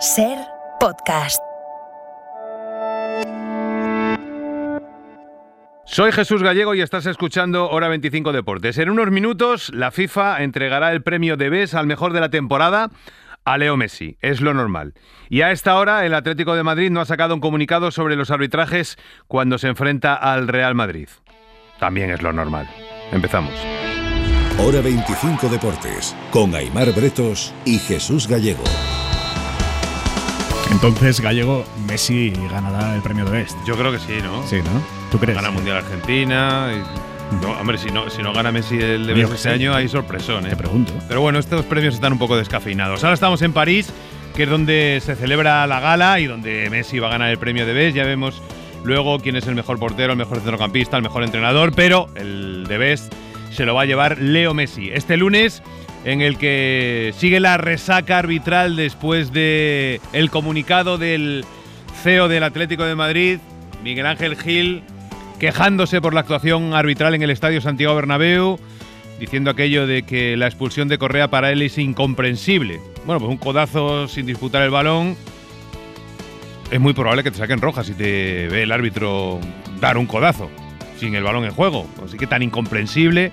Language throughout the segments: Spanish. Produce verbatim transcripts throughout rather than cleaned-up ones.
Ser Podcast. Soy Jesús Gallego y estás escuchando Hora veinticinco Deportes. En unos minutos la FIFA entregará el premio de Best al mejor de la temporada a Leo Messi. Es lo normal. Y a esta hora el Atlético de Madrid no ha sacado un comunicado sobre los arbitrajes cuando se enfrenta al Real Madrid. También es lo normal. Empezamos. Hora veinticinco Deportes, con Aimar Bretos y Jesús Gallego. Entonces, Gallego, Messi ganará el premio de Best. Yo creo que sí, ¿no? Sí, ¿no? ¿Tú crees? Gana el Mundial Argentina. Y... No, hombre, si no, si no gana Messi el de Best este año, hay sorpresón, ¿eh? Te pregunto. Pero bueno, estos premios están un poco descafeinados. Ahora estamos en París, que es donde se celebra la gala y donde Messi va a ganar el premio de Best. Ya vemos luego quién es el mejor portero, el mejor centrocampista, el mejor entrenador, pero el de Best se lo va a llevar Leo Messi. Este lunes, en el que sigue la resaca arbitral después de el comunicado del C E O del Atlético de Madrid, Miguel Ángel Gil, quejándose por la actuación arbitral en el Estadio Santiago Bernabéu, diciendo aquello de que la expulsión de Correa para él es incomprensible. Bueno, pues un codazo sin disputar el balón, es muy probable que te saquen roja si te ve el árbitro dar un codazo sin el balón en juego. Así que tan incomprensible.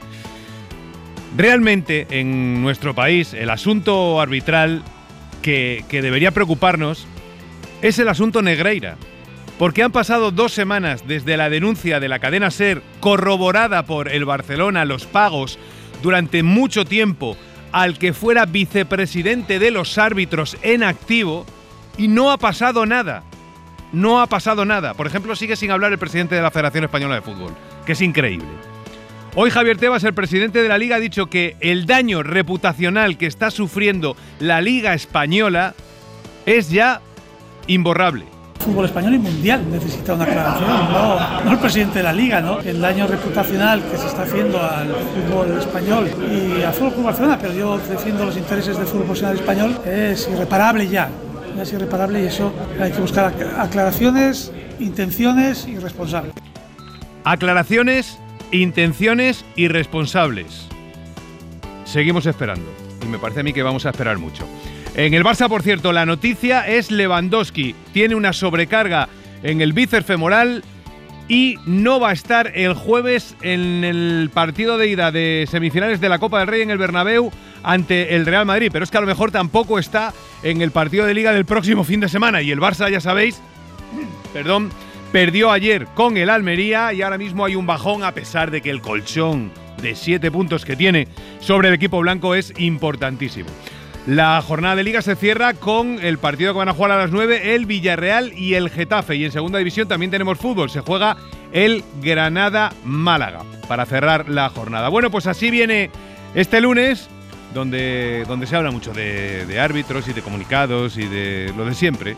Realmente en nuestro país el asunto arbitral que, que debería preocuparnos es el asunto Negreira. Porque han pasado dos semanas desde la denuncia de la cadena SER, corroborada por el Barcelona, los pagos durante mucho tiempo al que fuera vicepresidente de los árbitros en activo, y no ha pasado nada. No ha pasado nada. Por ejemplo, sigue sin hablar el presidente de la Federación Española de Fútbol, que es increíble. Hoy Javier Tebas, el presidente de la Liga, ha dicho que el daño reputacional que está sufriendo la Liga Española es ya imborrable. El fútbol español y mundial necesita una aclaración, no, no el presidente de la Liga, ¿no? El daño reputacional que se está haciendo al fútbol español y al Fútbol Club Barcelona, pero yo defiendo los intereses del fútbol profesional español, es irreparable ya. Es irreparable y eso hay que buscar aclaraciones, intenciones y responsables. Aclaraciones, intenciones y responsables. Seguimos esperando y me parece a mí que vamos a esperar mucho. En el Barça, por cierto, la noticia es Lewandowski. Tiene una sobrecarga en el bíceps femoral y no va a estar el jueves en el partido de ida de semifinales de la Copa del Rey en el Bernabéu ante el Real Madrid, pero es que a lo mejor tampoco está en el partido de Liga del próximo fin de semana. Y el Barça, ya sabéis, perdón, perdió ayer con el Almería y ahora mismo hay un bajón, a pesar de que el colchón de siete puntos que tiene sobre el equipo blanco es importantísimo. La jornada de Liga se cierra con el partido que van a jugar a las nueve, el Villarreal y el Getafe. Y en segunda división también tenemos fútbol, se juega el Granada-Málaga para cerrar la jornada. Bueno, pues así viene este lunes, donde, donde se habla mucho de, de árbitros y de comunicados y de lo de siempre.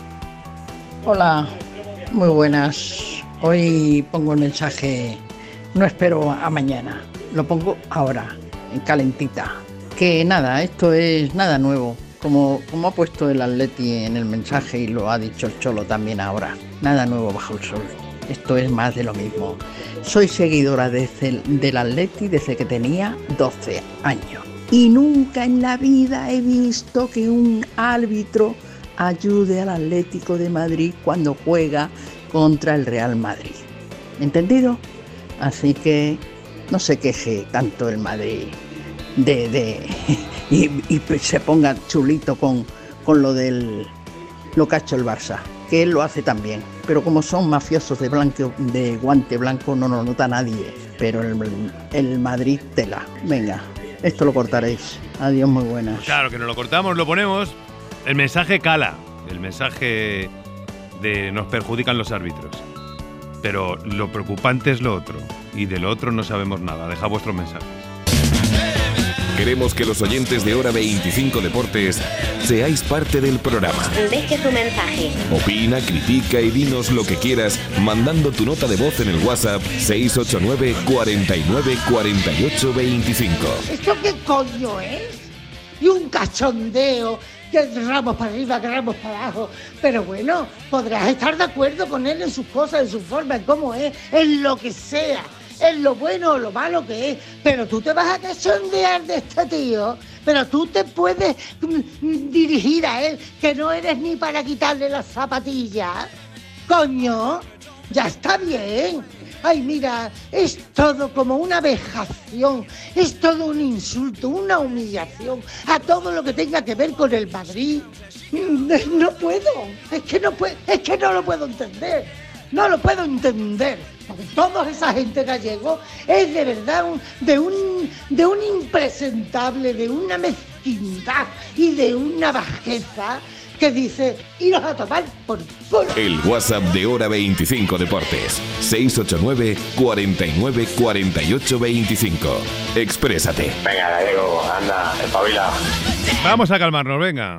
Hola, muy buenas. Hoy pongo el mensaje, no espero a mañana, lo pongo ahora, en calentita. Que nada, esto es nada nuevo, como, como ha puesto el Atleti en el mensaje y lo ha dicho el Cholo también ahora. Nada nuevo bajo el sol, esto es más de lo mismo. Soy seguidora desde, del Atleti desde que tenía doce años y nunca en la vida he visto que un árbitro ayude al Atlético de Madrid cuando juega contra el Real Madrid. ¿Entendido? Así que no se queje tanto el Madrid de, de y, y se ponga chulito con, con lo del lo que ha hecho el Barça, que él lo hace también, pero como son mafiosos de blanco, de guante blanco, no lo nota nadie, pero el, el Madrid tela. Venga, esto lo cortaréis. Adiós, muy buenas. Claro que no lo cortamos, lo ponemos. El mensaje cala, el mensaje de nos perjudican los árbitros, pero lo preocupante es lo otro, y de lo otro no sabemos nada. Deja vuestros mensajes. Queremos que los oyentes de Hora veinticinco Deportes seáis parte del programa. Deje tu mensaje. Opina, critica y dinos lo que quieras mandando tu nota de voz en el WhatsApp seis ocho nueve, cuarenta y nueve, cuarenta y ocho, veinticinco. ¿Esto qué coño es? Y un cachondeo, que ramos para arriba, que ramos para abajo. Pero bueno, podrás estar de acuerdo con él en sus cosas, en su forma, en cómo es, en lo que sea. Es lo bueno o lo malo que es, pero tú te vas a cachondear de este tío pero tú te puedes mm, dirigir a él, que no eres ni para quitarle las zapatillas. Coño, ya está bien. Ay, mira, es todo como una vejación, es todo un insulto, una humillación a todo lo que tenga que ver con el Madrid. No puedo, es que no puedo, es que no lo puedo entender, no lo puedo entender. Porque toda esa gente gallego es de verdad un, de un de un impresentable, de una mezquindad y de una bajeza que dice, iros a tomar por culo. El WhatsApp de Hora veinticinco Deportes, seis ocho nueve, cuarenta y nueve, cuarenta y ocho veinticinco. Exprésate. Venga, Gallego, anda, espabila. Vamos a calmarnos, venga.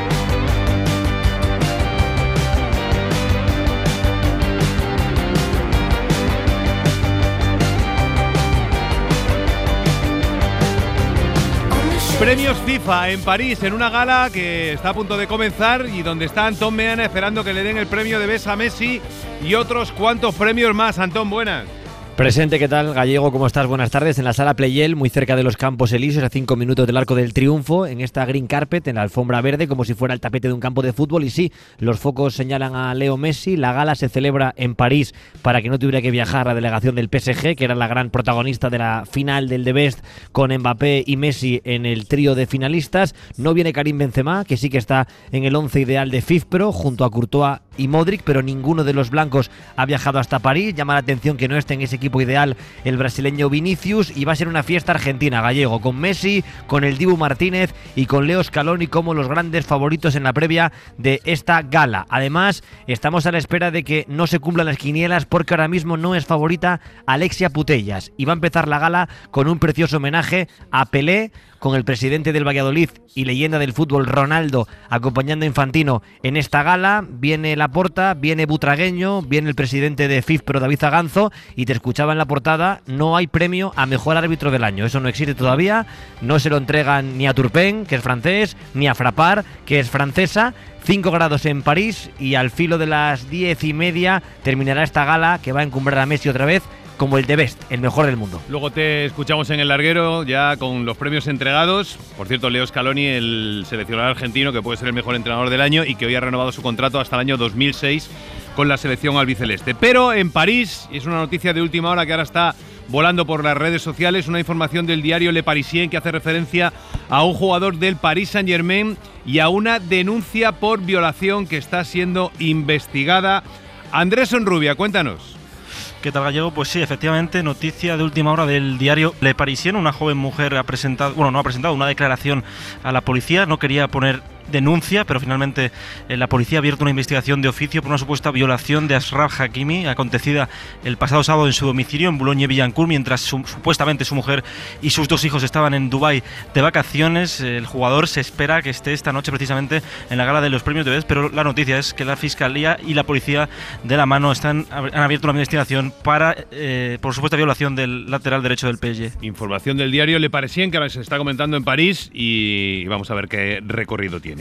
Premios FIFA en París, en una gala que está a punto de comenzar y donde está Antón Meana esperando que le den el premio de Best a Messi y otros cuantos premios más. Antón, buenas. Presente, ¿qué tal? Gallego, ¿cómo estás? Buenas tardes. En la sala Playel, muy cerca de los Campos Elíseos, a cinco minutos del Arco del Triunfo, en esta green carpet, en la alfombra verde, como si fuera el tapete de un campo de fútbol. Y sí, los focos señalan a Leo Messi. La gala se celebra en París para que no tuviera que viajar la delegación del P S G, que era la gran protagonista de la final del The Best, con Mbappé y Messi en el trío de finalistas. No viene Karim Benzema, que sí que está en el once ideal de FIFPro, junto a Courtois y Modric, pero ninguno de los blancos ha viajado hasta París. Llama la atención que no esté en ese equipo ideal el brasileño Vinicius, y va a ser una fiesta argentina, Gallego, con Messi, con el Dibu Martínez y con Leo Scaloni como los grandes favoritos en la previa de esta gala. Además, estamos a la espera de que no se cumplan las quinielas, porque ahora mismo no es favorita Alexia Putellas, y va a empezar la gala con un precioso homenaje a Pelé, con el presidente del Valladolid y leyenda del fútbol Ronaldo acompañando a Infantino en esta gala. Viene Laporta, viene Butragueño, viene el presidente de FIFPro, David Zaganzo, y te escuchaba en la portada, no hay premio a mejor árbitro del año, eso no existe todavía, no se lo entregan ni a Turpin, que es francés, ni a Frappart, que es francesa. cinco grados en París, y al filo de las diez y media terminará esta gala que va a encumbrar a Messi otra vez como el The Best, el mejor del mundo. Luego te escuchamos en el larguero ya con los premios entregados. Por cierto, Leo Scaloni, el seleccionador argentino, que puede ser el mejor entrenador del año y que hoy ha renovado su contrato hasta el año dos mil seis con la selección albiceleste. Pero en París, y es una noticia de última hora que ahora está volando por las redes sociales, una información del diario Le Parisien que hace referencia a un jugador del Paris Saint-Germain y a una denuncia por violación que está siendo investigada. Andrés Sonrubia, cuéntanos. ¿Qué tal, Gallego? Pues sí, efectivamente, noticia de última hora del diario Le Parisien. Una joven mujer ha presentado, bueno, no ha presentado una declaración a la policía, no quería poner denuncia, pero finalmente eh, la policía ha abierto una investigación de oficio por una supuesta violación de Ashraf Hakimi, acontecida el pasado sábado en su domicilio en Boulogne-Billancourt, mientras su, supuestamente su mujer y sus dos hijos estaban en Dubái de vacaciones. El jugador se espera que esté esta noche precisamente en la gala de los premios de Best, pero la noticia es que la Fiscalía y la policía de la mano están, han abierto una investigación para, eh, por supuesta violación del lateral derecho del P S G. Información del diario Le Parisien que se está comentando en París, y vamos a ver qué recorrido tiene.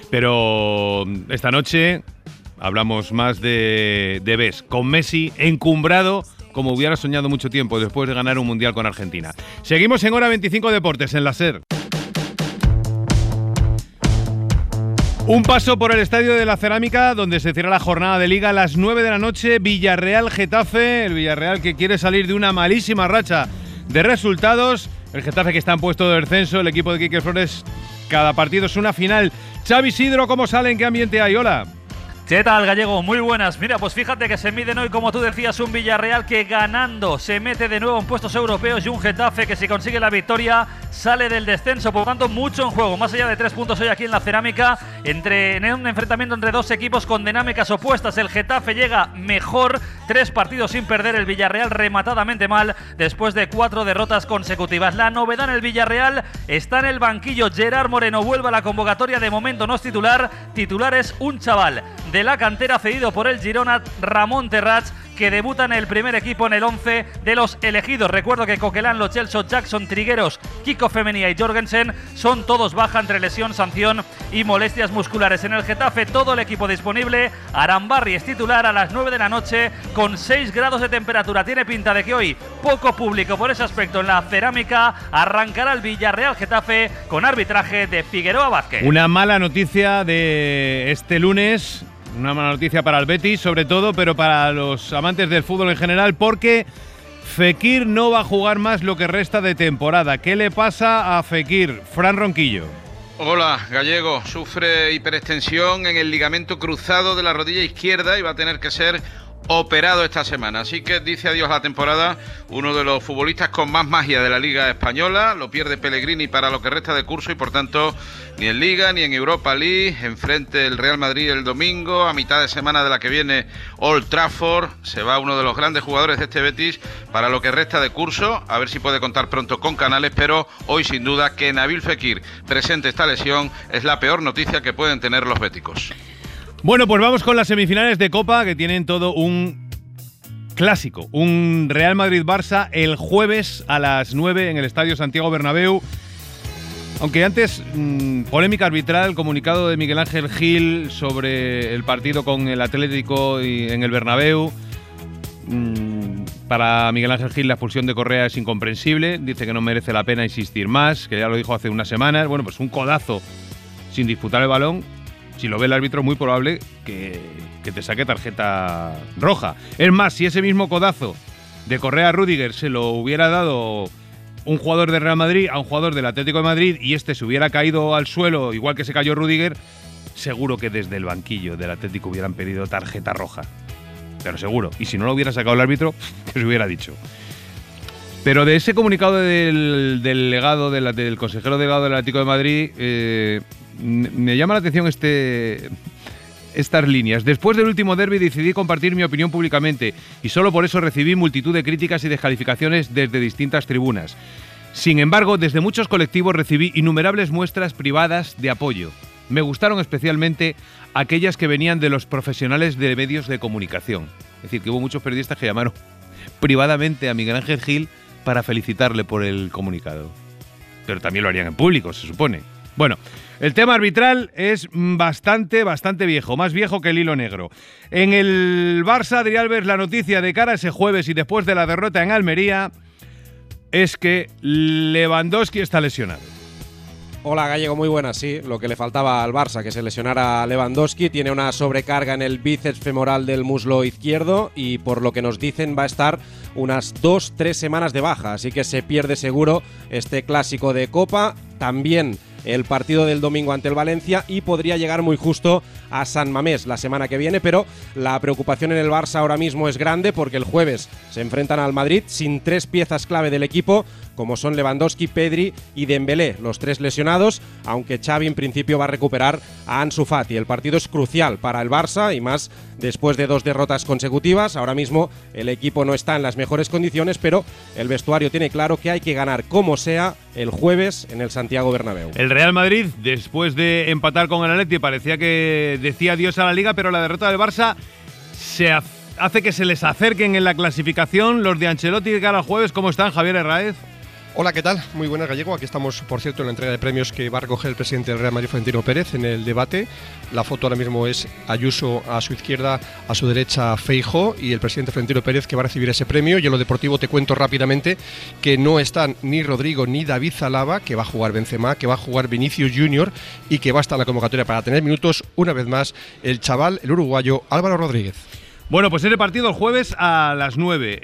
Pero esta noche hablamos más de, de Best, con Messi encumbrado como hubiera soñado mucho tiempo después de ganar un mundial con Argentina. Seguimos en Hora veinticinco Deportes, en la SER. Un paso por el Estadio de la Cerámica, donde se cierra la jornada de Liga a las nueve de la noche. Villarreal-Getafe, el Villarreal que quiere salir de una malísima racha de resultados. El Getafe que está en puesto de descenso, el equipo de Quique Flores, cada partido es una final. Xavi Isidro, ¿cómo sale? ¿En qué ambiente hay? Hola. ¿Qué tal, Gallego? Muy buenas. Mira, pues fíjate que se miden hoy, como tú decías, un Villarreal que ganando se mete de nuevo en puestos europeos, y un Getafe que si consigue la victoria sale del descenso. Por lo tanto, mucho en juego, más allá de tres puntos hoy aquí en la Cerámica, entre, en un enfrentamiento entre dos equipos con dinámicas opuestas. El Getafe llega mejor, tres partidos sin perder, el Villarreal rematadamente mal después de cuatro derrotas consecutivas. La novedad en el Villarreal está en el banquillo. Gerard Moreno vuelve a la convocatoria, de momento no es titular, titular es un chaval de la cantera cedido por el Girona, Ramón Terrats, que debutan en el primer equipo en el once de los elegidos. Recuerdo que Coquelin, Lo Celso, Jackson, Trigueros, Kiko Femenia y Jorgensen son todos baja entre lesión, sanción y molestias musculares. En el Getafe todo el equipo disponible. Arambarri es titular a las nueve de la noche con seis grados de temperatura. Tiene pinta de que hoy poco público por ese aspecto en la cerámica. Arrancará el Villarreal Getafe con arbitraje de Figueroa Vázquez. Una mala noticia de este lunes, una mala noticia para el Betis sobre todo, pero para los amantes del fútbol en general, porque Fekir no va a jugar más lo que resta de temporada. ¿Qué le pasa a Fekir? Fran Ronquillo. Hola, Gallego. Sufre hiperextensión en el ligamento cruzado de la rodilla izquierda y va a tener que ser operado esta semana, así que dice adiós a la temporada uno de los futbolistas con más magia de la Liga Española. Lo pierde Pellegrini para lo que resta de curso y por tanto ni en Liga ni en Europa League. Enfrente el Real Madrid el domingo, a mitad de semana de la que viene Old Trafford. Se va uno de los grandes jugadores de este Betis para lo que resta de curso, a ver si puede contar pronto con Canales, pero hoy sin duda que Nabil Fekir presente esta lesión es la peor noticia que pueden tener los béticos. Bueno, pues vamos con las semifinales de Copa, que tienen todo un clásico. Un Real Madrid-Barça el jueves a las nueve en el Estadio Santiago Bernabéu. Aunque antes, mmm, polémica arbitral, comunicado de Miguel Ángel Gil sobre el partido con el Atlético y en el Bernabéu. Mmm, para Miguel Ángel Gil la expulsión de Correa es incomprensible. Dice que no merece la pena insistir más, que ya lo dijo hace unas semanas. Bueno, pues un codazo sin disputar el balón. Si lo ve el árbitro, muy probable que, que te saque tarjeta roja. Es más, si ese mismo codazo de Correa a Rüdiger se lo hubiera dado un jugador de Real Madrid a un jugador del Atlético de Madrid y este se hubiera caído al suelo igual que se cayó Rüdiger, seguro que desde el banquillo del Atlético hubieran pedido tarjeta roja. Pero seguro. Y si no lo hubiera sacado el árbitro, que se hubiera dicho. Pero de ese comunicado del, del legado, del, del consejero delegado del Atlético de Madrid, eh, me llama la atención este, estas líneas. Después del último derbi decidí compartir mi opinión públicamente y solo por eso recibí multitud de críticas y descalificaciones desde distintas tribunas. Sin embargo, desde muchos colectivos recibí innumerables muestras privadas de apoyo. Me gustaron especialmente aquellas que venían de los profesionales de medios de comunicación. Es decir, que hubo muchos periodistas que llamaron privadamente a Miguel Ángel Gil para felicitarle por el comunicado. Pero también lo harían en público, se supone. Bueno, el tema arbitral es bastante, bastante viejo, más viejo que el hilo negro. En el Barça, Adrián Alves, la noticia de cara a ese jueves y después de la derrota en Almería es que Lewandowski está lesionado. Hola Gallego, muy buenas, sí, lo que le faltaba al Barça, que se lesionara a Lewandowski. Tiene una sobrecarga en el bíceps femoral del muslo izquierdo y por lo que nos dicen va a estar unas dos, tres semanas de baja, así que se pierde seguro este clásico de Copa. También el partido del domingo ante el Valencia y podría llegar muy justo a San Mamés la semana que viene, pero la preocupación en el Barça ahora mismo es grande porque el jueves se enfrentan al Madrid sin tres piezas clave del equipo, como son Lewandowski, Pedri y Dembélé, los tres lesionados, aunque Xavi en principio va a recuperar a Ansu Fati. El partido es crucial para el Barça y más después de dos derrotas consecutivas. Ahora mismo el equipo no está en las mejores condiciones, pero el vestuario tiene claro que hay que ganar como sea el jueves en el Santiago Bernabéu. El Real Madrid, después de empatar con el Atleti, parecía que decía adiós a la Liga, pero la derrota del Barça se hace que se les acerquen en la clasificación los de Ancelotti de cara al jueves. ¿Cómo están, Javier Herráez? Hola, ¿qué tal? Muy buenas, Gallego. Aquí estamos, por cierto, en la entrega de premios que va a recoger el presidente del Real Madrid, Florentino Pérez, en el debate. La foto ahora mismo es Ayuso a su izquierda, a su derecha Feijóo y el presidente Florentino Pérez que va a recibir ese premio. Y en lo deportivo te cuento rápidamente que no están ni Rodrigo ni David Zalaba, que va a jugar Benzema, que va a jugar Vinicius Junior y que va a estar en la convocatoria para tener minutos una vez más el chaval, el uruguayo Álvaro Rodríguez. Bueno, pues ese partido el jueves a las nueve.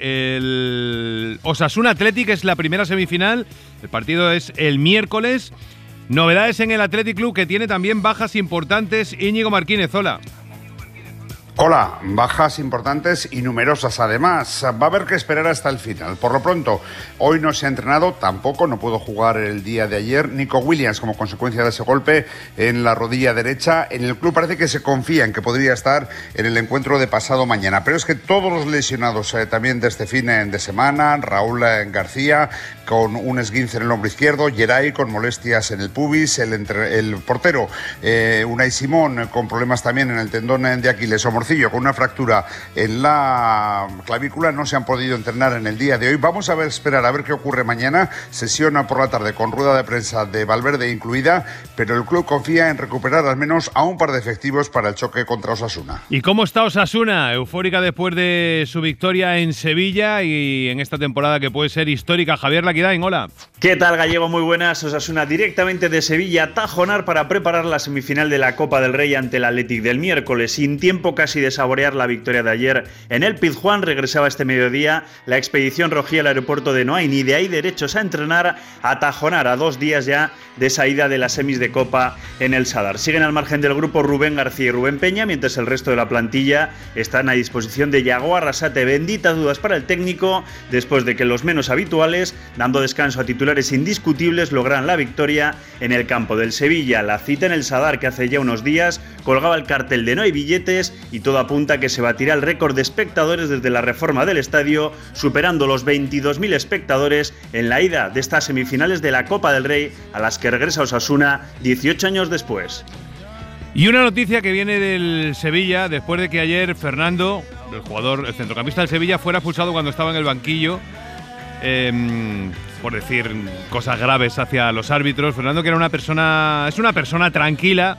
El Osasuna Athletic es la primera semifinal. El partido es el miércoles. Novedades en el Athletic Club, que tiene también bajas importantes. Íñigo Martínez, hola. Hola, bajas importantes y numerosas además. Va a haber que esperar hasta el final. Por lo pronto, hoy no se ha entrenado, tampoco, no pudo jugar el día de ayer Nico Williams como consecuencia de ese golpe en la rodilla derecha. En el club parece que se confía en que podría estar en el encuentro de pasado mañana. Pero es que todos los lesionados eh, también de este fin de semana, Raúl eh, García, con un esguince en el hombro izquierdo, Geray con molestias en el pubis, el, entre, el portero eh, Unai Simón con problemas también en el tendón de Aquiles o Morcillo con una fractura en la clavícula, no se han podido entrenar en el día de hoy. Vamos a ver, esperar a ver qué ocurre mañana. Sesiona por la tarde con rueda de prensa de Valverde incluida, pero el club confía en recuperar al menos a un par de efectivos para el choque contra Osasuna. ¿Y cómo está Osasuna? Eufórica después de su victoria en Sevilla y en esta temporada que puede ser histórica. Javier Laquidain, hola. ¿Qué tal, Gallego? Muy buenas. Osasuna directamente de Sevilla a Tajonar para preparar la semifinal de la Copa del Rey ante el Athletic del miércoles. Sin tiempo casi de saborear la victoria de ayer en el Pizjuán, regresaba este mediodía la expedición rojí al aeropuerto de Noain y de ahí derechos a entrenar a Tajonar, a dos días ya de salida de las semis de Copa en el Sadar. Siguen al margen del grupo Rubén García y Rubén Peña, mientras el resto de la plantilla están a disposición de Yago Arrasate. Benditas dudas para el técnico, después de que los menos habituales, dando descanso a titulares indiscutibles, logran la victoria en el campo del Sevilla. La cita en el Sadar, que hace ya unos días colgaba el cartel de no hay billetes, y todo apunta a que se batirá el récord de espectadores desde la reforma del estadio, superando los veintidós mil espectadores en la ida de estas semifinales de la Copa del Rey, a las que regresa Osasuna dieciocho años después. Y una noticia que viene del Sevilla, después de que ayer Fernando, el jugador, el centrocampista del Sevilla, fuera expulsado cuando estaba en el banquillo, eh, por decir cosas graves hacia los árbitros. Fernando, que era una persona, es una persona tranquila,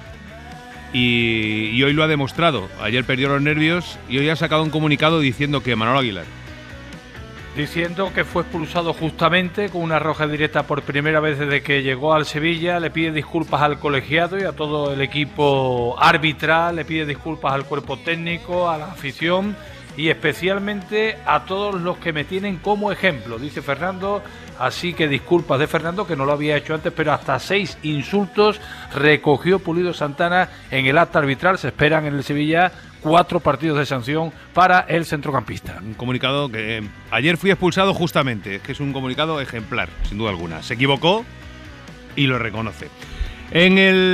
y, y hoy lo ha demostrado. Ayer perdió los nervios y hoy ha sacado un comunicado diciendo que Manolo Aguilar, diciendo que fue expulsado justamente con una roja directa por primera vez desde que llegó al Sevilla, le pide disculpas al colegiado y a todo el equipo arbitral, le pide disculpas al cuerpo técnico, a la afición y especialmente a todos los que me tienen como ejemplo, dice Fernando. Así que disculpas de Fernando, que no lo había hecho antes, pero hasta seis insultos recogió Pulido Santana en el acta arbitral. Se esperan en el Sevilla cuatro partidos de sanción para el centrocampista. Un comunicado que eh, ayer fui expulsado justamente, es que es un comunicado ejemplar, sin duda alguna. Se equivocó y lo reconoce. En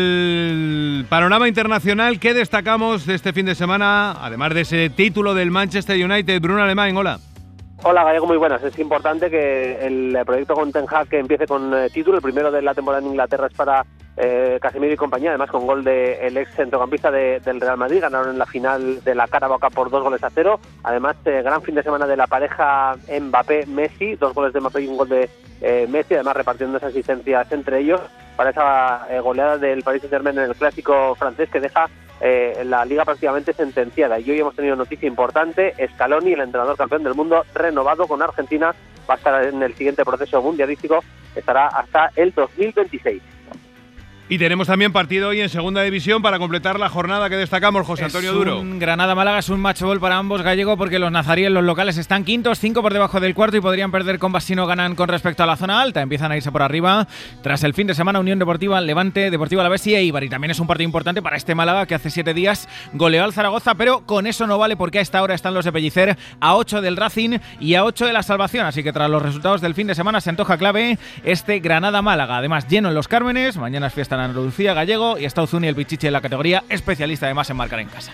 el panorama internacional, ¿qué destacamos de este fin de semana? Además de ese título del Manchester United. Bruno Alemán, hola. Hola, Gallego, muy buenas. Es importante que el proyecto con Ten Hag que empiece con eh, título. El primero de la temporada en Inglaterra es para eh, Casemiro y compañía, además con gol del ex centrocampista de, del Real Madrid. Ganaron en la final de la Carabao Cup por dos goles a cero. Además, eh, gran fin de semana de la pareja Mbappé-Messi, dos goles de Mbappé y un gol de eh, Messi, además repartiendo esas asistencias entre ellos para esa eh, goleada del Paris Saint-Germain en el clásico francés que deja Eh, la liga prácticamente sentenciada. Y hoy hemos tenido noticia importante: Scaloni, el entrenador campeón del mundo, renovado con Argentina, va a estar en el siguiente proceso mundialístico, estará hasta el dos mil veintiséis. Y tenemos también partido hoy en segunda división para completar la jornada que destacamos, José Antonio Duro. Granada-Málaga es un match ball para ambos, Gallego, porque los nazaríes, los locales, están quintos, cinco por debajo del cuarto y podrían perder con si no ganan con respecto a la zona alta. Empiezan a irse por arriba. Tras el fin de semana, Unión Deportiva, Levante, Deportivo Alavés y Eibar. Y también es un partido importante para este Málaga que hace siete días goleó al Zaragoza, pero con eso no vale porque a esta hora están los de Pellicer a ocho del Racing y a ocho de la salvación. Así que tras los resultados del fin de semana se antoja clave este Granada-Málaga. Además, lleno en los Cármenes. Mañana es fiesta en Andalucía, Gallego, y está Uzuni, el Pichichi en la categoría, especialista además en marcar en casa.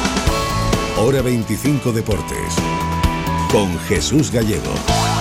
Hora veinticinco Deportes con Jesús Gallego.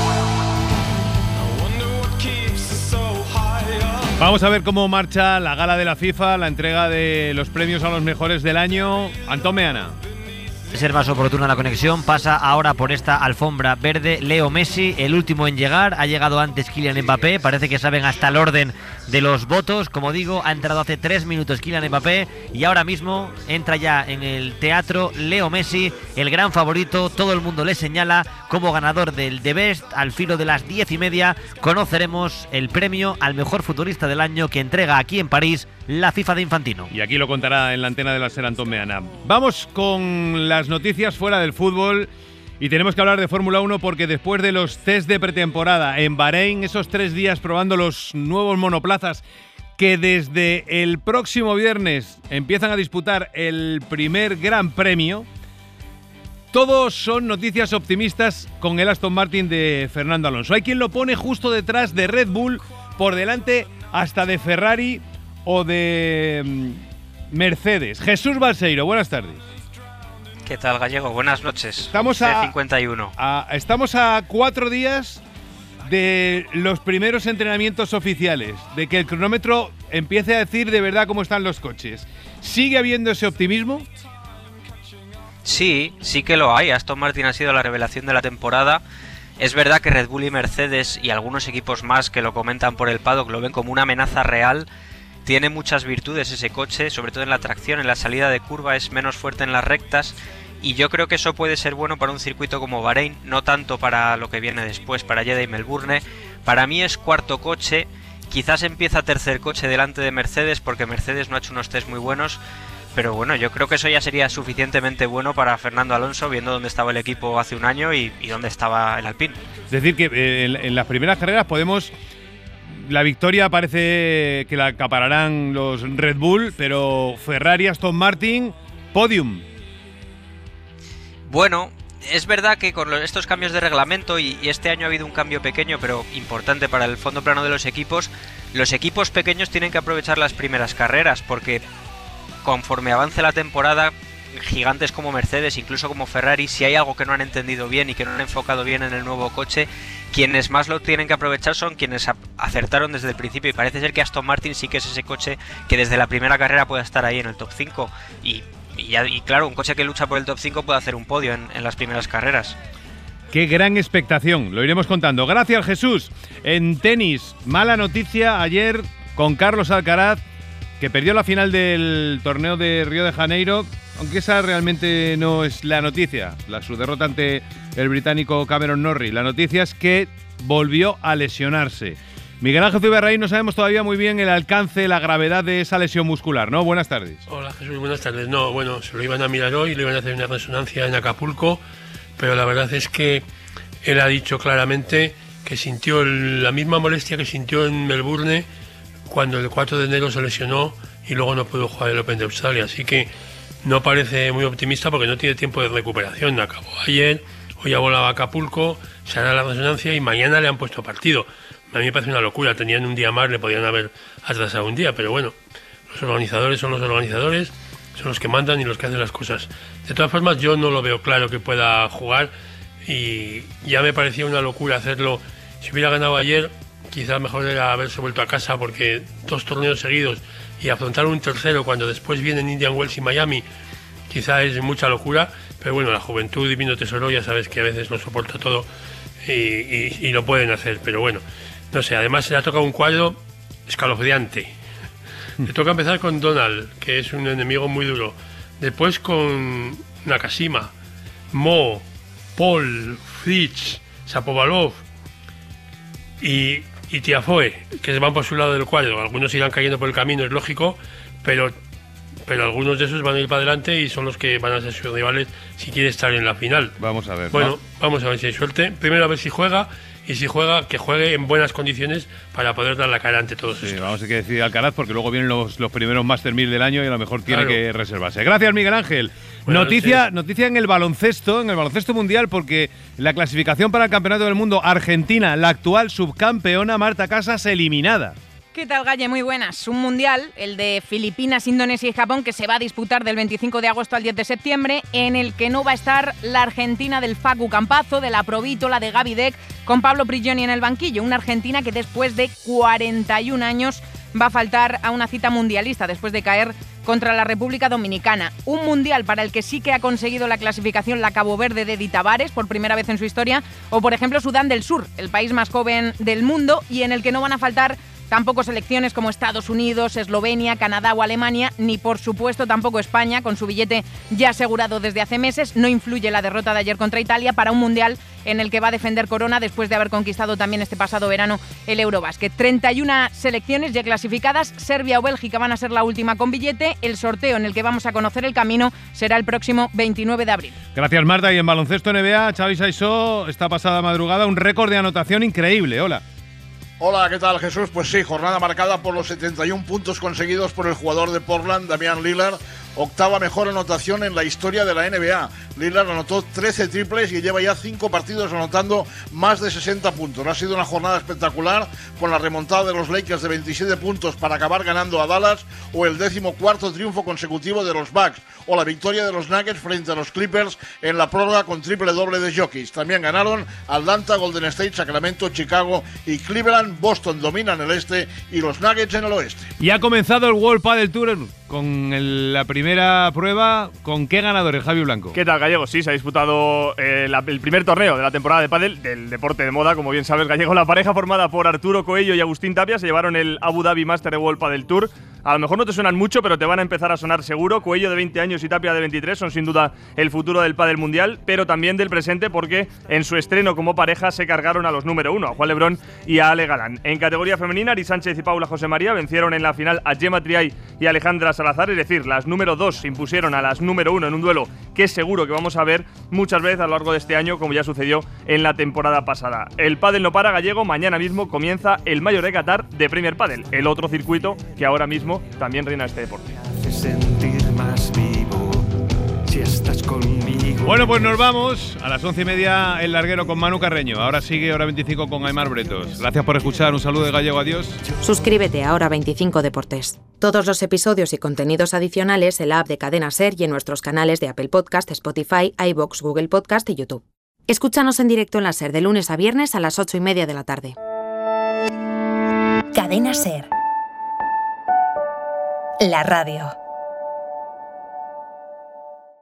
Vamos a ver cómo marcha la gala de la FIFA, la entrega de los premios a los mejores del año. Antón Meana. Ser más oportuna la conexión, pasa ahora por esta alfombra verde Leo Messi, el último en llegar. Ha llegado antes Kylian Mbappé, parece que saben hasta el orden de los votos. Como digo, ha entrado hace tres minutos Kylian Mbappé y ahora mismo entra ya en el teatro Leo Messi, el gran favorito. Todo el mundo le señala como ganador del The Best. Al filo de las diez y media conoceremos el premio al mejor futbolista del año que entrega aquí en París la FIFA de Infantino. Y aquí lo contará en la antena de la SER Antón Meana. Vamos con las noticias fuera del fútbol y tenemos que hablar de Fórmula uno porque después de los test de pretemporada en Bahrein, esos tres días probando los nuevos monoplazas que desde el próximo viernes empiezan a disputar el primer Gran Premio, todos son noticias optimistas con el Aston Martin de Fernando Alonso. Hay quien lo pone justo detrás de Red Bull, por delante hasta de Ferrari o de Mercedes. Jesús Balseiro, buenas tardes. ¿Qué tal, Gallego? Buenas noches. Estamos a, cincuenta y uno. A, estamos a cuatro días de los primeros entrenamientos oficiales, de que el cronómetro empiece a decir de verdad cómo están los coches, ¿sigue habiendo ese optimismo? Sí, sí que lo hay. Aston Martin ha sido la revelación de la temporada. Es verdad que Red Bull y Mercedes y algunos equipos más que lo comentan por el paddock lo ven como una amenaza real. Tiene muchas virtudes ese coche, sobre todo en la tracción, en la salida de curva, es menos fuerte en las rectas. Y yo creo que eso puede ser bueno para un circuito como Bahrein, no tanto para lo que viene después, para Jeddah y Melbourne. Para mí es cuarto coche, quizás empieza tercer coche delante de Mercedes, porque Mercedes no ha hecho unos test muy buenos. Pero bueno, yo creo que eso ya sería suficientemente bueno para Fernando Alonso, viendo dónde estaba el equipo hace un año y, y dónde estaba el Alpine. Es decir, que eh, en, en las primeras carreras podemos... La victoria parece que la acapararán los Red Bull, pero Ferrari, Aston Martin, podium. Bueno, es verdad que con los, estos cambios de reglamento, y, y este año ha habido un cambio pequeño pero importante para el fondo plano de los equipos, los equipos pequeños tienen que aprovechar las primeras carreras, porque conforme avance la temporada, gigantes como Mercedes, incluso como Ferrari, si hay algo que no han entendido bien y que no han enfocado bien en el nuevo coche, quienes más lo tienen que aprovechar son quienes acertaron desde el principio, y parece ser que Aston Martin sí que es ese coche que desde la primera carrera puede estar ahí en el top cinco, y, y, ya, y claro, un coche que lucha por el top cinco puede hacer un podio en, en las primeras carreras. Qué gran expectación, lo iremos contando. Gracias, Jesús. En tenis, mala noticia ayer con Carlos Alcaraz, que perdió la final del torneo de Río de Janeiro, aunque esa realmente no es la noticia, la, su derrota ante el británico Cameron Norrie. La noticia es que volvió a lesionarse. Miguel Ángel Zuberraín, no sabemos todavía muy bien el alcance, la gravedad de esa lesión muscular, ¿no? Buenas tardes. Hola, Jesús, buenas tardes. No, bueno, se lo iban a mirar hoy, le iban a hacer una resonancia en Acapulco, pero la verdad es que él ha dicho claramente que sintió el, la misma molestia que sintió en Melbourne cuando el cuatro de enero se lesionó y luego no pudo jugar el Open de Australia, así que no parece muy optimista porque no tiene tiempo de recuperación. Acabó ayer, hoy ha volado a Acapulco, se hará la resonancia y mañana le han puesto partido. A mí me parece una locura, tenían un día más, le podían haber atrasado un día, pero bueno, los organizadores son los organizadores, son los que mandan y los que hacen las cosas. De todas formas, yo no lo veo claro que pueda jugar y ya me parecía una locura hacerlo. Si hubiera ganado ayer, quizás mejor era haberse vuelto a casa, porque dos torneos seguidos y afrontar un tercero cuando después vienen Indian Wells y Miami, quizá es mucha locura, pero bueno, la juventud divino tesoro, ya sabes que a veces no soporta todo y, y, y lo pueden hacer, pero bueno, no sé, además se le ha tocado un cuadro escalofriante. Le toca empezar con Donald, que es un enemigo muy duro, después con Nakashima, Mo, Paul, Fritz, Shapovalov y y Tiafoe, que se van por su lado del cuadro. Algunos irán cayendo por el camino, es lógico, pero, pero algunos de esos van a ir para adelante y son los que van a ser sus rivales si quiere estar en la final. Vamos a ver. Bueno, ¿no? Vamos a ver si hay suerte. Primero a ver si juega, y si juega, que juegue en buenas condiciones para poder dar la cara ante todos sí, estos. Vamos a ver qué decide Alcaraz, porque luego vienen los, los primeros Master mil del año y a lo mejor tiene Claro. que reservarse. Gracias, Miguel Ángel. Buenas Noticia, noches. noticia en el baloncesto, en el baloncesto mundial, porque la clasificación para el Campeonato del Mundo, Argentina, la actual subcampeona, Marta Casas, eliminada. ¿Qué tal, Galle? Muy buenas. Un mundial, el de Filipinas, Indonesia y Japón, que se va a disputar del veinticinco de agosto al diez de septiembre, en el que no va a estar la Argentina del Facu Campazzo, de la Provítola, de Gaby Deck, con Pablo Prigioni en el banquillo. Una Argentina que después de cuarenta y un años va a faltar a una cita mundialista, después de caer contra la República Dominicana. Un mundial para el que sí que ha conseguido la clasificación la Cabo Verde de Di Tavares por primera vez en su historia, o por ejemplo Sudán del Sur, el país más joven del mundo, y en el que no van a faltar tampoco selecciones como Estados Unidos, Eslovenia, Canadá o Alemania, ni por supuesto tampoco España, con su billete ya asegurado desde hace meses. No influye la derrota de ayer contra Italia para un mundial en el que va a defender corona después de haber conquistado también este pasado verano el Eurobasket. treinta y una selecciones ya clasificadas, Serbia o Bélgica van a ser la última con billete. El sorteo en el que vamos a conocer el camino será el próximo veintinueve de abril. Gracias, Marta. Y en baloncesto N B A, Xavi Saissó, esta pasada madrugada, un récord de anotación increíble. Hola. Hola, ¿qué tal, Jesús? Pues sí, jornada marcada por los setenta y un puntos conseguidos por el jugador de Portland, Damian Lillard, octava mejor anotación en la historia de la N B A. Lillard anotó trece triples y lleva ya cinco partidos anotando más de sesenta puntos. Ha sido una jornada espectacular con la remontada de los Lakers de veintisiete puntos para acabar ganando a Dallas, o el décimo cuarto triunfo consecutivo de los Bucks, o la victoria de los Nuggets frente a los Clippers en la prórroga con triple doble de Jokic. También ganaron Atlanta, Golden State, Sacramento, Chicago y Cleveland. Boston dominan el este y los Nuggets en el oeste. Y ha comenzado el World Padel Tour con el, la primera prueba. ¿Con qué ganadores, Javi Blanco? ¿Qué tal, Gallego? Sí, se ha disputado eh, la, el primer torneo de la temporada de pádel, del deporte de moda, como bien sabes, Gallego. La pareja formada por Arturo Coello y Agustín Tapia se llevaron el Abu Dhabi Master de World Padel Tour. A lo mejor no te suenan mucho, pero te van a empezar a sonar seguro. Coello de veinte años y Tapia de veintitrés son sin duda el futuro del pádel mundial, pero también del presente, porque en su estreno como pareja se cargaron a los número uno, a Juan Lebrón y a Ale Galán. En categoría femenina, Ari Sánchez y Paula José María vencieron en la final a Gemma Triay y Alejandra Salazar, es decir, las número dos se impusieron a las número uno en un duelo que es seguro que vamos a ver muchas veces a lo largo de este año, como ya sucedió en la temporada pasada. El pádel no para, Gallego. Mañana mismo comienza el Mayor de Qatar de Premier Padel, el otro circuito que ahora mismo también reina este deporte. Sentir más vivo si estás conmigo. Bueno, pues nos vamos. A las once y media el larguero con Manu Carreño. Ahora sigue Hora veinticinco con Aimar Bretos. Gracias por escuchar. Un saludo de Gallego. Adiós. Suscríbete a Hora veinticinco Deportes. Todos los episodios y contenidos adicionales en la app de Cadena SER y en nuestros canales de Apple Podcast, Spotify, iVoox, Google Podcast y YouTube. Escúchanos en directo en la SER de lunes a viernes a las ocho y media de la tarde. Cadena SER. La radio.